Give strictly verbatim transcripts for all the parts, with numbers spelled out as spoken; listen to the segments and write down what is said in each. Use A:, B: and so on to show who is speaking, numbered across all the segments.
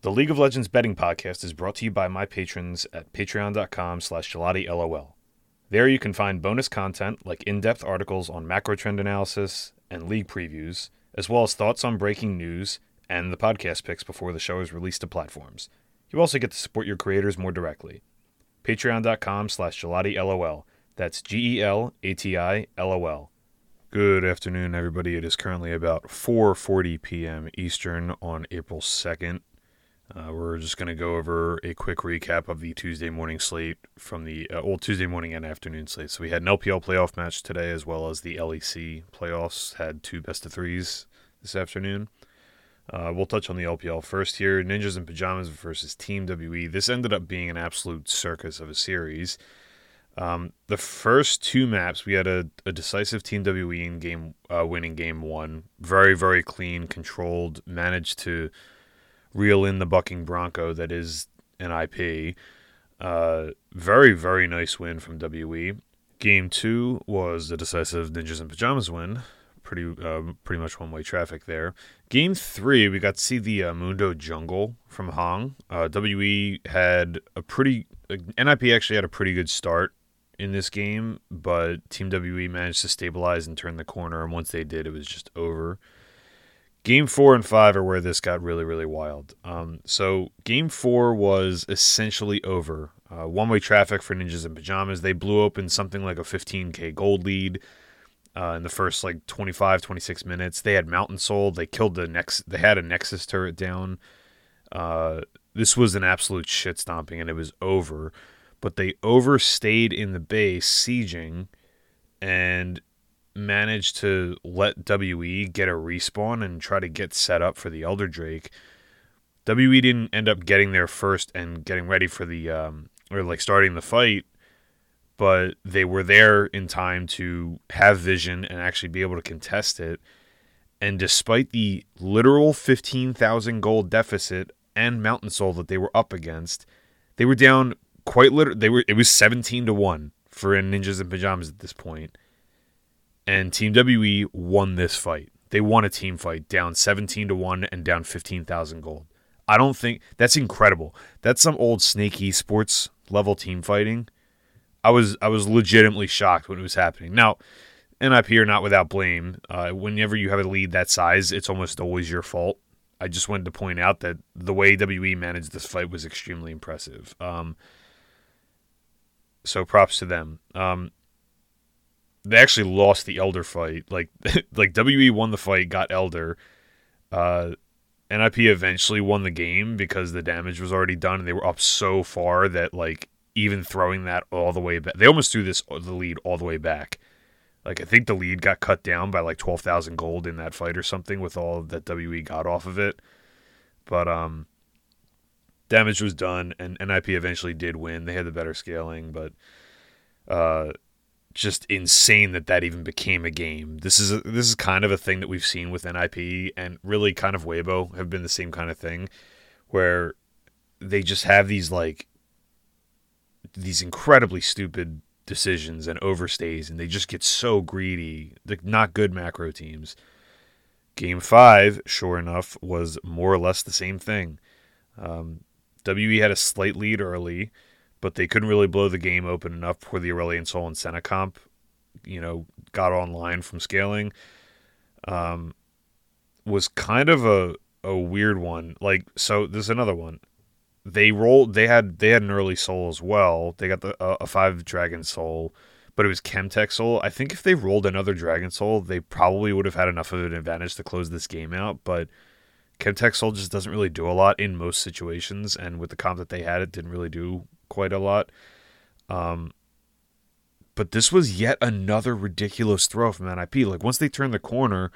A: The League of Legends betting podcast is brought to you by my patrons at patreon.com slash gelatiLOL. There you can find bonus content like in-depth articles on macro trend analysis and league previews, as well as thoughts on breaking news and the podcast picks before the show is released to platforms. You also get to support your creators more directly. Patreon.com slash gelatiLOL. That's G E L A T I L O L. Good afternoon, everybody. It is currently about four forty p.m. Eastern on April second. Uh, we're just going to go over a quick recap of the Tuesday morning slate from the uh, old Tuesday morning and afternoon slate. So we had an L P L playoff match today, as well as the L E C playoffs. Had two best of threes this afternoon. Uh, we'll touch on the L P L first here. Ninjas in Pajamas versus Team W E. This ended up being an absolute circus of a series. Um, the first two maps, we had a, a decisive Team W E in game, uh, winning game one. Very, very clean, controlled, managed to reel in the bucking Bronco that is an I P. Uh, very, very nice win from W E. Game two was a decisive Ninjas in Pajamas win. Pretty uh, pretty much one-way traffic there. Game three, we got to see the uh, Mundo Jungle from Hong. Uh, W E had a pretty... Uh, N I P actually had a pretty good start in this game, but Team W E managed to stabilize and turn the corner, and once they did, it was just over. Game four and five are where this got really, really wild. Um, so game four was essentially over. Uh, one-way traffic for Ninjas in Pajamas. They blew open something like a fifteen K gold lead uh, in the first like twenty-five, twenty-six minutes. They had Mountain Soul. They killed the Nex. They had a Nexus turret down. Uh, this was an absolute shit stomping, and it was over. But they overstayed in the base, sieging, and managed to let W E get a respawn and try to get set up for the Elder Drake. W E didn't end up getting there first and getting ready for the, um, or like starting the fight, but they were there in time to have vision and actually be able to contest it. And despite the literal fifteen thousand gold deficit and Mountain Soul that they were up against, they were down quite literally. They were, it was seventeen to one for Ninjas in Pajamas at this point. And Team W E won this fight. They won a team fight, down seventeen to one and down fifteen thousand gold. I don't think... That's incredible. That's some old Snake Esports level team fighting. I was I was legitimately shocked when it was happening. Now, N I P are not without blame. Uh, whenever you have a lead that size, it's almost always your fault. I just wanted to point out that the way W E managed this fight was extremely impressive. Um, so props to them. Um, They actually lost the Elder fight. Like, like W E won the fight, got Elder. Uh, N I P eventually won the game because the damage was already done, and they were up so far that, like, even throwing that all the way back, they almost threw this the lead all the way back. Like, I think the lead got cut down by like twelve thousand gold in that fight or something with all that W E got off of it. But um, damage was done, and N I P eventually did win. They had the better scaling, but uh. just insane that that even became a game. This is a, this is kind of a thing that we've seen with N I P, and really kind of Weibo have been the same kind of thing, where they just have these like these incredibly stupid decisions and overstays, and they just get so greedy. They're not good macro teams. Game five, sure enough, was more or less the same thing. Um, W E had a slight lead early, but they couldn't really blow the game open enough before the Aurelion Sol and Senecomp, you know, got online from scaling. Um, was kind of a, a weird one. Like, so there's another one. They rolled, they had, they had an early soul as well. They got the, uh, a five dragon soul, but it was Chemtech soul. I think if they rolled another dragon soul, they probably would have had enough of an advantage to close this game out, but Chemtech soul just doesn't really do a lot in most situations, and with the comp that they had, it didn't really do quite a lot. Um, but this was yet another ridiculous throw from N I P. Like, once they turned the corner,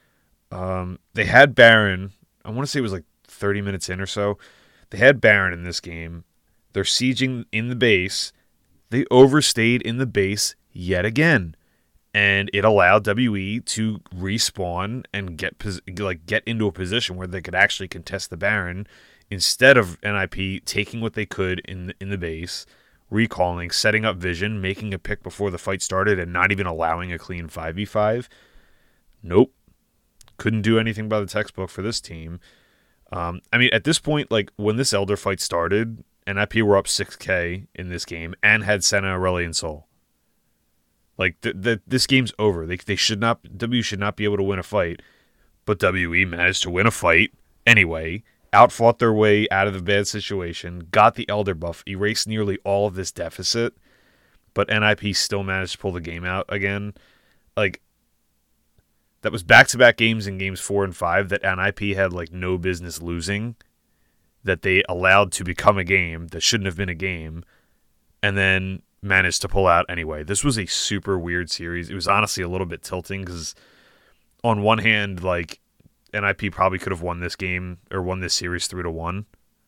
A: um, they had Baron. I want to say it was like thirty minutes in or so. They had Baron in this game. They're sieging in the base. They overstayed in the base yet again. And it allowed W E to respawn and get like get into a position where they could actually contest the Baron, instead of N I P taking what they could in the, in the base, recalling, setting up vision, making a pick before the fight started, and not even allowing a clean five v five. Nope. Couldn't do anything by the textbook for this team. Um, I mean, at this point, like when this Elder fight started, N I P were up six K in this game and had Senna, Aurelion Sol. Like the, the, this game's over. They they should not W should not be able to win a fight, but W E managed to win a fight anyway. Outfought their way out of the bad situation, got the Elder buff, erased nearly all of this deficit, but N I P still managed to pull the game out again. Like, that was back-to-back games in games four and five that N I P had, like, no business losing, that they allowed to become a game that shouldn't have been a game, and then managed to pull out anyway. This was a super weird series. It was honestly a little bit tilting, because on one hand, like, N I P probably could have won this game, or won this series three to one.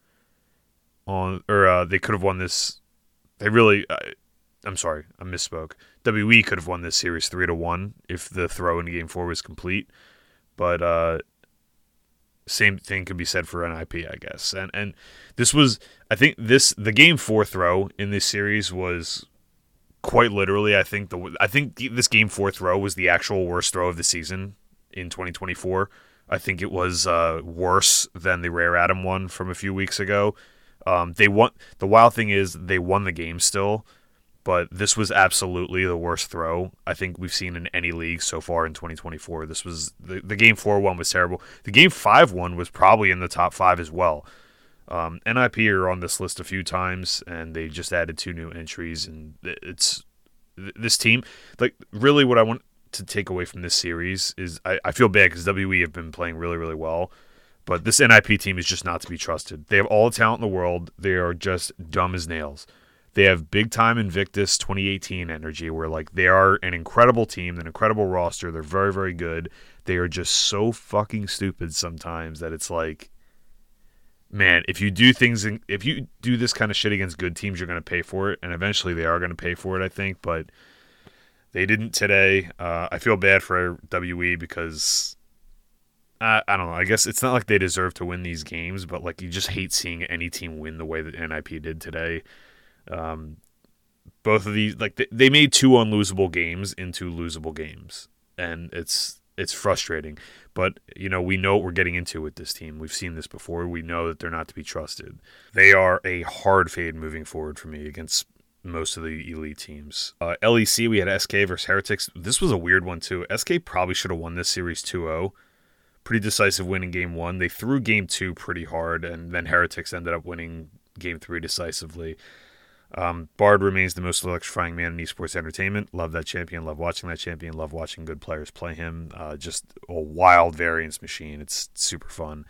A: On, or uh, they could have won this, they really... Uh, I'm sorry, I misspoke. W E could have won this series three to one if the throw in game four was complete. But uh, same thing could be said for N I P, I guess. And and this was, I think this the game four throw in this series was quite literally, I think the I think this game four throw was the actual worst throw of the season in twenty twenty-four. I think it was uh, worse than the Rare Atom one from a few weeks ago. Um, they won. The wild thing is they won the game still. But this was absolutely the worst throw I think we've seen in any league so far in twenty twenty-four. This was the, the game four one was terrible. The game five one was probably in the top five as well. Um, N I P are on this list a few times, and they just added two new entries. And it's this team, like really, what I want to take away from this series is I, I feel bad because W E have been playing really, really well. But this N I P team is just not to be trusted. They have all the talent in the world. They are just dumb as nails. They have big-time Invictus twenty eighteen energy where, like, they are an incredible team, an incredible roster. They're very, very good. They are just so fucking stupid sometimes that it's like, man, if you do things, in, if you do this kind of shit against good teams, you're going to pay for it, and eventually they are going to pay for it, I think, but they didn't today. Uh, I feel bad for W E because, I, I don't know, I guess it's not like they deserve to win these games, but, like, you just hate seeing any team win the way that N I P did today. Um, both of these, like they, they made two unlosable games into losable games, and it's it's frustrating. But you know, we know what we're getting into with this team. We've seen this before. We know that they're not to be trusted. They are a hard fade moving forward for me against most of the elite teams. Uh, L E C, we had S K versus Heretics. This was a weird one too. S K probably should have won this series two oh. Pretty decisive win in game one. They threw game two pretty hard, and then Heretics ended up winning game three decisively. Um, Bard remains the most electrifying man in esports entertainment. Love that champion. Love watching that champion. Love watching good players play him. Uh, just a wild variance machine. It's super fun.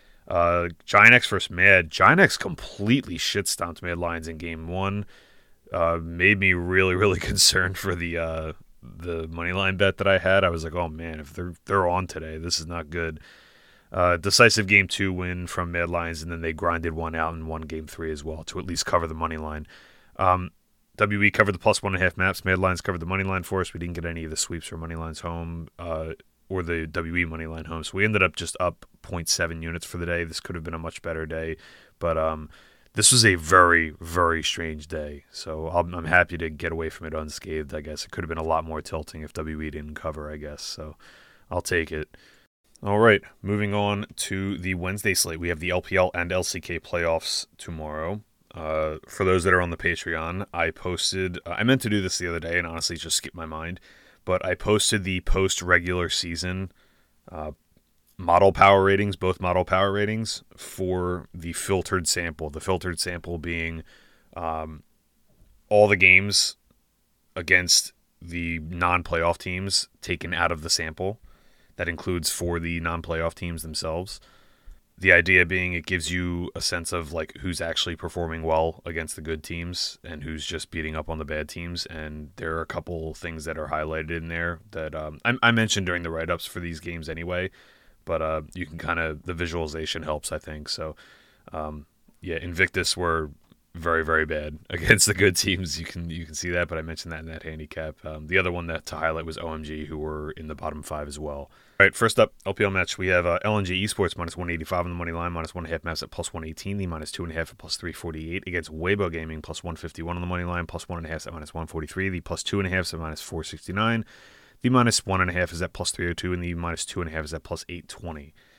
A: Uh, Giant X versus Mad. Giant X completely shit stomped Mad Lions in game one. Uh, made me really, really concerned for the uh, the money line bet that I had. I was like, oh man, if they're they're on today, this is not good. Uh, decisive game two win from Mad Lions, and then they grinded one out and won game three as well to at least cover the money line. Um, W E covered the plus one and a half maps. Mad Lions covered the money line for us. We didn't get any of the sweeps or money lines home, uh, or the W E money line home. So we ended up just up zero point seven units for the day. This could have been a much better day, but um, this was a very, very strange day. So I'm, I'm happy to get away from it unscathed. I guess it could have been a lot more tilting if W E didn't cover. I guess so. I'll take it. All right, moving on to the Wednesday slate. We have the L P L and L C K playoffs tomorrow. Uh, for those that are on the Patreon, I posted, uh, I meant to do this the other day and honestly just skipped my mind, but I posted the post-regular season uh, model power ratings, both model power ratings for the filtered sample. The filtered sample being um, all the games against the non-playoff teams taken out of the sample. That includes for the non-playoff teams themselves. The idea being it gives you a sense of like who's actually performing well against the good teams and who's just beating up on the bad teams. And there are a couple things that are highlighted in there that um, I, I mentioned during the write-ups for these games anyway. But uh, you can kind of, the visualization helps, I think. So, um, yeah, Invictus were very, very bad against the good teams. You can you can see that, but I mentioned that in that handicap. Um, the other one that to highlight was O M G, who were in the bottom five as well. All right, first up, L P L match. We have uh, L N G Esports minus one eighty-five on the money line, minus one and a half maps at plus one eighteen, the minus two and a half at plus three forty-eight against Weibo Gaming plus one fifty-one on the money line, plus one and a half at minus one forty-three, the plus two and a half is at minus four sixty-nine, the minus one and a half is at plus three oh two, and the minus two and a half is at plus eight twenty.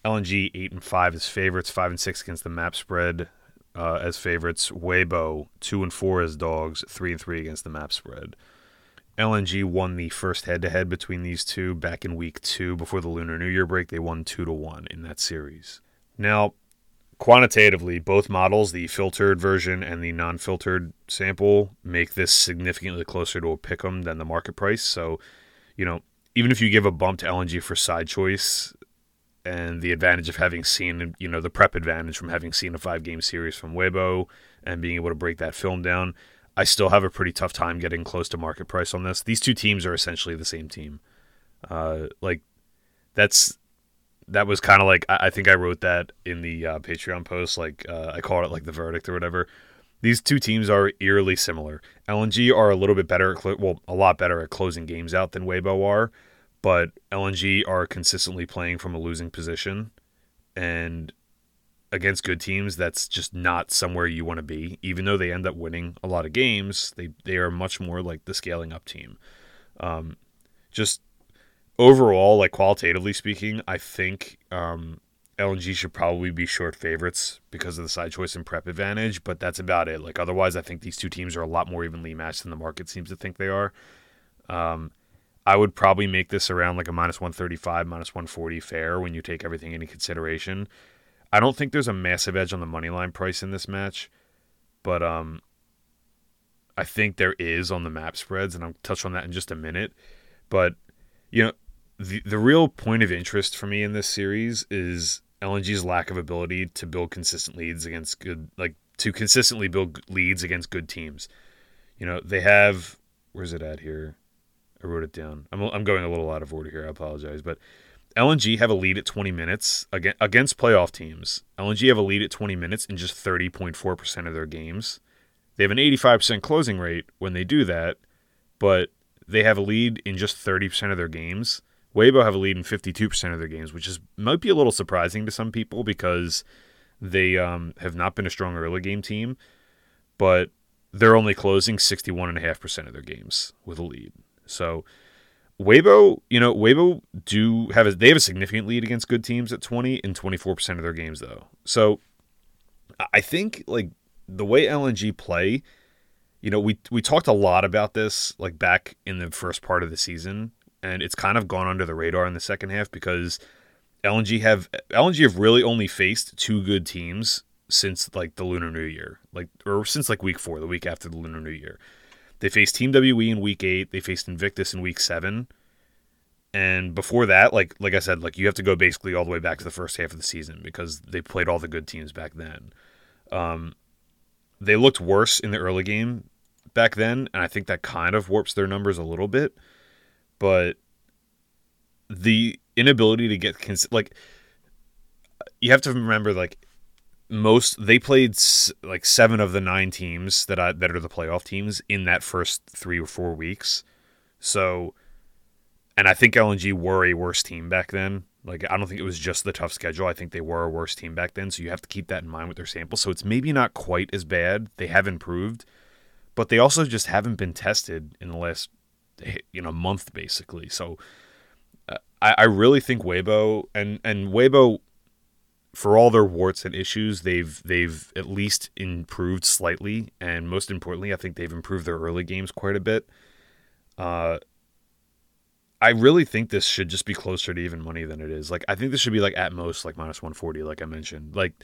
A: L N G eight and five as favorites, five and six against the map spread uh, as favorites. Weibo two and four as dogs, three and three against the map spread. L N G won the first head-to-head between these two back in week two before the Lunar New Year break. They won two to one in that series. Now, quantitatively, both models, the filtered version and the non-filtered sample, make this significantly closer to a pick'em than the market price. So, you know, even if you give a bump to L N G for side choice and the advantage of having seen, you know, the prep advantage from having seen a five-game series from Weibo and being able to break that film down, I still have a pretty tough time getting close to market price on this. These two teams are essentially the same team. Uh, like, that's that was kind of like, I, I think I wrote that in the uh, Patreon post. Like, uh, I called it like the verdict or whatever. These two teams are eerily similar. L N G are a little bit better, at cl- well, a lot better at closing games out than Weibo are, but L N G are consistently playing from a losing position, and against good teams, that's just not somewhere you want to be. Even though they end up winning a lot of games, they they are much more like the scaling up team. Um, just overall, like qualitatively speaking, I think um, L N G should probably be short favorites because of the side choice and prep advantage, but that's about it. Like otherwise, I think these two teams are a lot more evenly matched than the market seems to think they are. Um, I would probably make this around like a minus one thirty-five, minus one forty fair when you take everything into consideration. I don't think there's a massive edge on the money line price in this match, but um, I think there is on the map spreads, and I'll touch on that in just a minute. But, you know, the the real point of interest for me in this series is L N G's lack of ability to build consistent leads against good, like to consistently build leads against good teams. You know, they have, where's it at here? I wrote it down. I'm I'm going a little out of order here. I apologize, but L N G have a lead at twenty minutes against playoff teams. L N G have a lead at twenty minutes in just thirty point four percent of their games. They have an eighty-five percent closing rate when they do that, but they have a lead in just thirty percent of their games. Weibo have a lead in fifty-two percent of their games, which is might be a little surprising to some people because they um, have not been a strong early game team, but they're only closing sixty-one point five percent of their games with a lead. So Weibo, you know, Weibo do have a, they have a significant lead against good teams at twenty in twenty-four percent of their games though. So I think like the way L N G play, you know, we we talked a lot about this like back in the first part of the season, and it's kind of gone under the radar in the second half because L N G have L N G have really only faced two good teams since like the Lunar New Year, like or since like week four, the week after the Lunar New Year. They faced Team W E in week eight. They faced Invictus in week seven. And before that, like like I said, like you have to go basically all the way back to the first half of the season because they played all the good teams back then. Um, they looked worse in the early game back then, and I think that kind of warps their numbers a little bit. But the inability to get cons- like you have to remember, like most they played like seven of the nine teams that I, that are the playoff teams in that first three or four weeks. So, and I think L N G were a worse team back then. Like I don't think it was just the tough schedule. I think they were a worse team back then. So you have to keep that in mind with their sample. So it's maybe not quite as bad. They have improved, but they also just haven't been tested in the last you know month basically. So uh, I, I really think Weibo and and Weibo, for all their warts and issues, they've they've at least improved slightly, and most importantly, I think they've improved their early games quite a bit. Uh, I really think this should just be closer to even money than it is. Like I think this should be like at most like minus one forty, like I mentioned. Like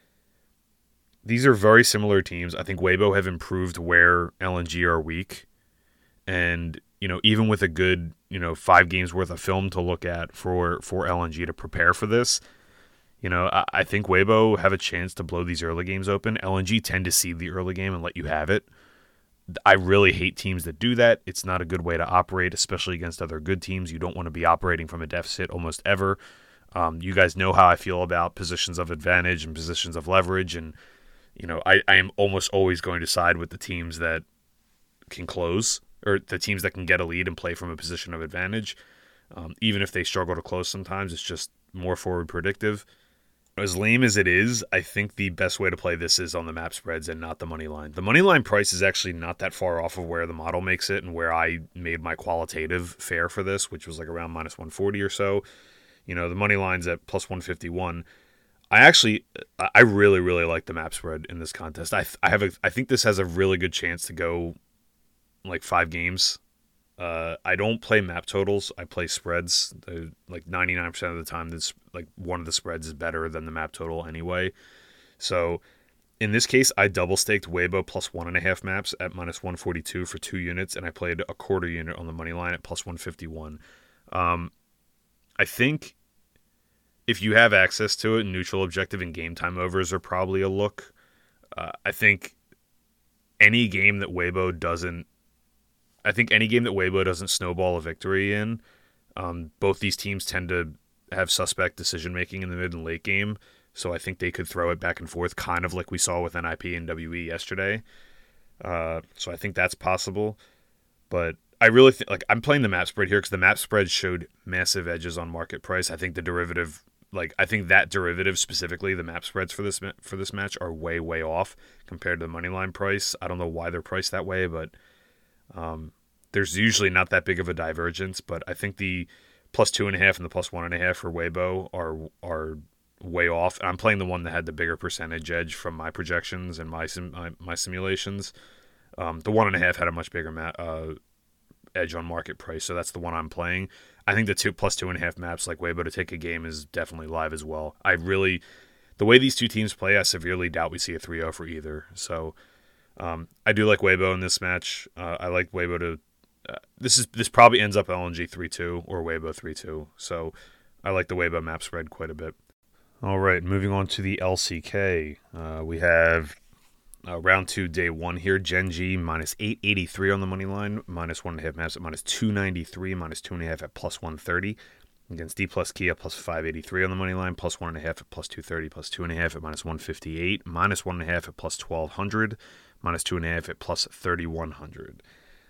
A: these are very similar teams. I think Weibo have improved where L N G are weak, and you know even with a good you know five games worth of film to look at for for L N G to prepare for this. You know, I, I think Weibo have a chance to blow these early games open. L N G tend to seed the early game and let you have it. I really hate teams that do that. It's not a good way to operate, especially against other good teams. You don't want to be operating from a deficit almost ever. Um, you guys know how I feel about positions of advantage and positions of leverage. And, you know, I, I am almost always going to side with the teams that can close or the teams that can get a lead and play from a position of advantage. Um, even if they struggle to close sometimes, it's just more forward predictive. As lame as it is, I think the best way to play this is on the map spreads and not the money line. The money line price is actually not that far off of where the model makes it and where I made my qualitative fair for this, which was like around minus one forty or so. You know, the money line's at plus one fifty-one. I actually, I really, really like the map spread in this contest. I, I have, a, I think this has a really good chance to go like five games. Uh, I don't play map totals. I play spreads. They're like ninety-nine percent of the time, this like one of the spreads is better than the map total anyway. So in this case, I double staked Weibo plus one and a half maps at minus one forty-two for two units, and I played a quarter unit on the money line at plus one fifty-one. Um, I think if you have access to it, neutral objective and game time overs are probably a look. Uh, I think any game that Weibo doesn't, I think any game that Weibo doesn't snowball a victory in, um, both these teams tend to have suspect decision making in the mid and late game. So I think they could throw it back and forth, kind of like we saw with N I P and W E yesterday. Uh, so I think that's possible. But I really think, like, I'm playing the map spread here because the map spread showed massive edges on market price. I think the derivative, like, I think that derivative specifically, the map spreads for this for this match are way, way off compared to the money line price. I don't know why they're priced that way, but um, there's usually not that big of a divergence. But I think the plus two and a half and the plus one and a half for Weibo are are way off. I'm playing the one that had the bigger percentage edge from my projections and my sim, my, my simulations. Um, the one and a half had a much bigger ma- uh, edge on market price, so that's the one I'm playing. I think the two plus two and a half maps like Weibo to take a game is definitely live as well. I really, the way these two teams play, I severely doubt we see a three oh for either. So um, I do like Weibo in this match. Uh, I like Weibo to. Uh, this is this probably ends up L N G three two or Weibo three two. So I like the Weibo map spread quite a bit. All right, moving on to the L C K. Uh, we have uh, round two, day one here. Gen G minus eight eighty-three on the money line, minus one and a half maps at minus two ninety-three, minus two and a half at plus one thirty. Against D plus Kia plus five eighty-three on the money line, plus one and a half at plus two thirty, plus two and a half at minus one fifty-eight, minus one and a half at plus twelve hundred, minus two and a half at plus thirty-one hundred.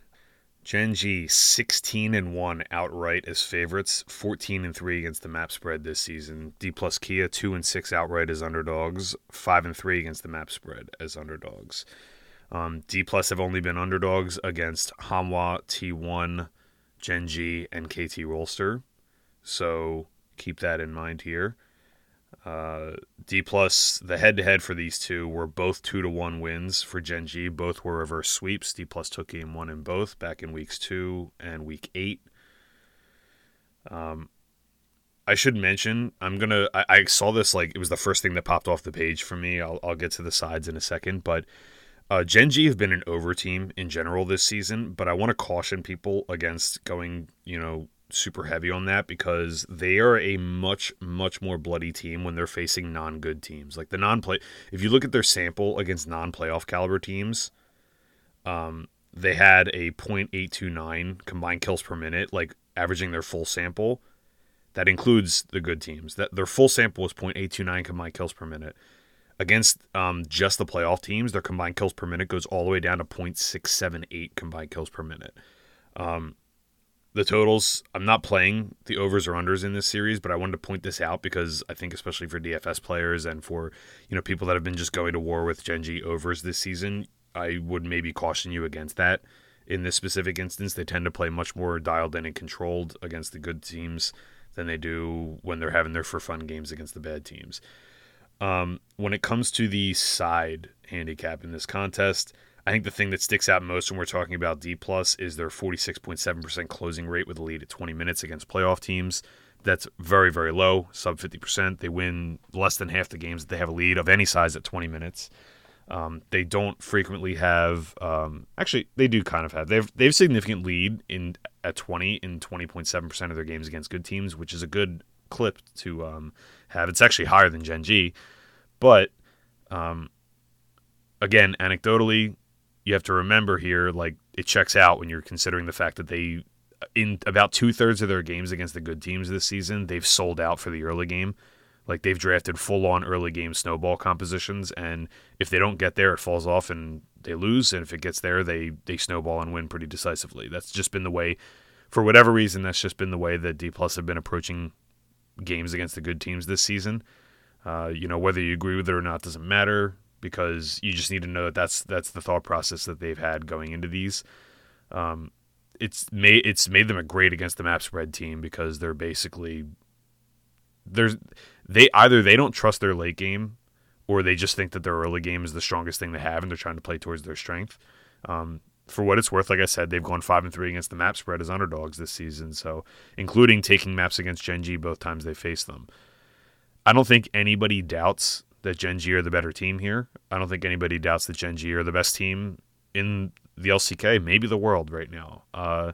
A: Gen G sixteen and one outright as favorites, fourteen and three against the map spread this season. D plus Kia two and six outright as underdogs, five and three against the map spread as underdogs. Um, D plus have only been underdogs against Hanwha, T one, Gen G, and K T Rolster. So keep that in mind here. Uh, D plus, the head-to-head for these two were both two to one wins for Gen G. Both were reverse sweeps. D plus took game one in both back in weeks two and week eight. Um, I should mention, I'm gonna. I, I saw this like it was the first thing that popped off the page for me. I'll I'll get to the sides in a second, but uh, Gen G have been an over team in general this season. But I want to caution people against going, you know, super heavy on that because they are a much, much more bloody team when they're facing non-good teams. Like the non-play, if you look at their sample against non-playoff caliber teams, um, they had a point eight two nine combined kills per minute, like averaging their full sample. That includes the good teams. That their full sample was point eight two nine combined kills per minute. Against um, just the playoff teams, their combined kills per minute goes all the way down to point six seven eight combined kills per minute. Um, The totals, I'm not playing the overs or unders in this series, but I wanted to point this out because I think especially for D F S players and for, you know, people that have been just going to war with Gen G overs this season, I would maybe caution you against that. In this specific instance, they tend to play much more dialed in and controlled against the good teams than they do when they're having their for fun games against the bad teams. Um, when it comes to the side handicap in this contest, I think the thing that sticks out most when we're talking about D plus is their forty-six point seven percent closing rate with a lead at twenty minutes against playoff teams. That's very, very low, sub fifty percent. They win less than half the games that they have a lead of any size at twenty minutes. Um, they don't frequently have, um, actually, they do kind of have. They've they've significant lead in at twenty in twenty point seven percent of their games against good teams, which is a good clip to um, have. It's actually higher than Gen G, but um, again, anecdotally, you have to remember here, like, it checks out when you're considering the fact that they, in about two-thirds of their games against the good teams this season, they've sold out for the early game. Like, they've drafted full-on early game snowball compositions, and if they don't get there, it falls off and they lose, and if it gets there, they, they snowball and win pretty decisively. That's just been the way, for whatever reason, that's just been the way that D Plus have been approaching games against the good teams this season. Uh, you know, whether you agree with it or not doesn't matter, because you just need to know that that's that's the thought process that they've had going into these. Um, it's made it's made them a great against the map spread team because they're basically there's they either they don't trust their late game, or they just think that their early game is the strongest thing they have, and they're trying to play towards their strength. Um, for what it's worth, like I said, they've gone five and three against the map spread as underdogs this season, so including taking maps against Gen G both times they faced them. I don't think anybody doubts that Gen G are the better team here. I don't think anybody doubts that Gen G are the best team in the L C K, maybe the world right now. Uh,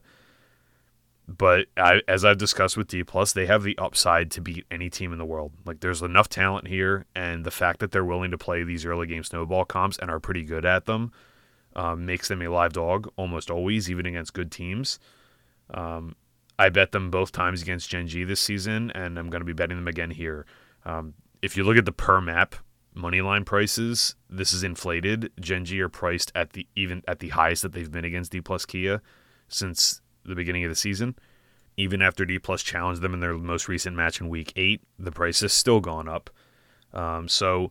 A: but I, as I've discussed with D plus, they have the upside to beat any team in the world. Like, there's enough talent here, and the fact that they're willing to play these early game snowball comps and are pretty good at them um, makes them a live dog almost always, even against good teams. Um, I bet them both times against Gen G this season, and I'm going to be betting them again here. Um, if you look at the per map moneyline prices, this is inflated. Gen G are priced at the even at the highest that they've been against D plus Kia since the beginning of the season. Even after D plus challenged them in their most recent match in week eight, the price has still gone up. Um, so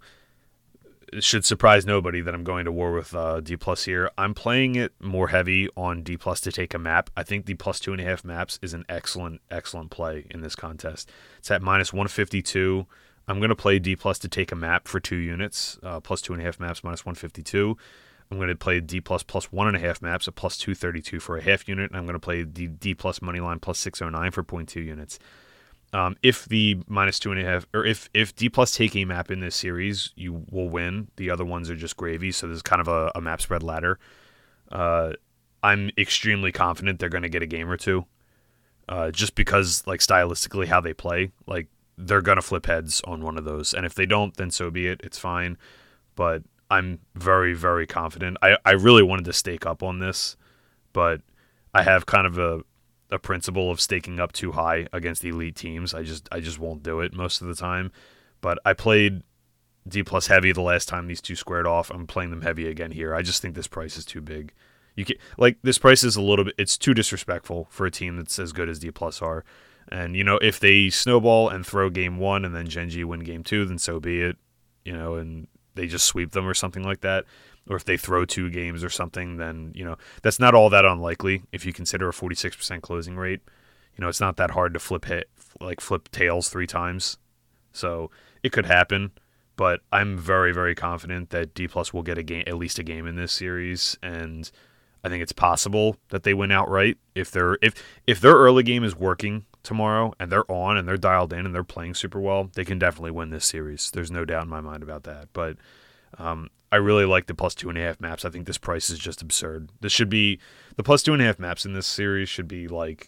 A: it should surprise nobody that I'm going to war with uh, D plus here. I'm playing it more heavy on D plus to take a map. I think the plus two and a half maps is an excellent, excellent play in this contest. It's at minus one fifty-two. I'm going to play D plus to take a map for two units, uh, plus two and a half maps, minus one fifty-two. I'm going to play D plus plus one and a half maps at plus two thirty-two for a half unit, and I'm going to play D, D plus moneyline plus six oh nine for zero point two units. Um, if the minus two and a half, or if, if D plus take a map in this series, you will win. The other ones are just gravy, so there's kind of a, a map spread ladder. Uh, I'm extremely confident they're going to get a game or two, uh, just because, like, stylistically how they play, like, they're going to flip heads on one of those. And if they don't, then so be it. It's fine. But I'm very, very confident. I, I really wanted to stake up on this, but I have kind of a, a principle of staking up too high against the elite teams. I just I just won't do it most of the time. But I played D plus heavy the last time these two squared off. I'm playing them heavy again here. I just think this price is too big. You can, like, this price is a little bit, it's too disrespectful for a team that's as good as D plus are. And, you know, if they snowball and throw game one and then Gen G win game two, then so be it, you know, and they just sweep them or something like that. Or if they throw two games or something, then, you know, that's not all that unlikely if you consider a forty-six percent closing rate. You know, it's not that hard to flip hit, like flip tails three times. So it could happen, but I'm very, very confident that D plus will get a game, at least a game in this series, and I think it's possible that they win outright if they're if if their early game is working tomorrow and they're on and they're dialed in and they're playing super well. They can definitely win this series. There's no doubt in my mind about that. But um, I really like the plus two and a half maps. I think this price is just absurd. This should be the plus two and a half maps in this series should be like,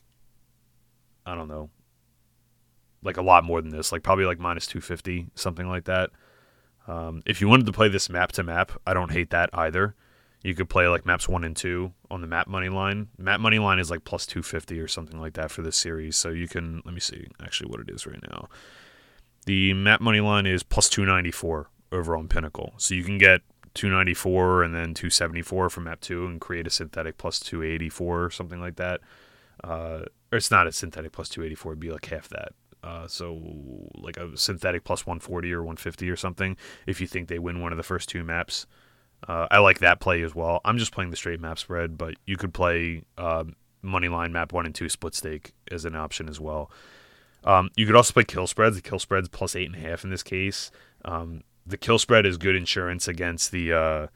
A: I don't know, like a lot more than this. Like probably like minus two fifty, something like that. Um, if you wanted to play this map to map, I don't hate that either. You could play like maps one and two on the map money line. Map money line is like plus two fifty or something like that for this series. So you can, let me see actually what it is right now. The map money line is plus two ninety-four over on Pinnacle. So you can get two ninety-four and then two seventy-four for map two and create a synthetic plus two eighty-four or something like that. Uh, or it's not a synthetic plus two eighty-four, it'd be like half that. Uh, so like a synthetic plus one forty or one fifty or something if you think they win one of the first two maps. Uh, I like that play as well. I'm just playing the straight map spread, but you could play uh, moneyline map one and two split stake as an option as well. Um, you could also play kill spreads. The kill spread's plus eight and a half in this case. Um, the kill spread is good insurance against the uh,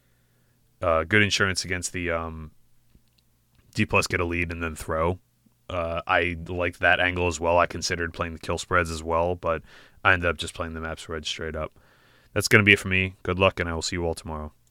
A: uh, good insurance against the um, D plus get a lead and then throw. Uh, I liked that angle as well. I considered playing the kill spreads as well, but I ended up just playing the map spread straight up. That's going to be it for me. Good luck, and I will see you all tomorrow.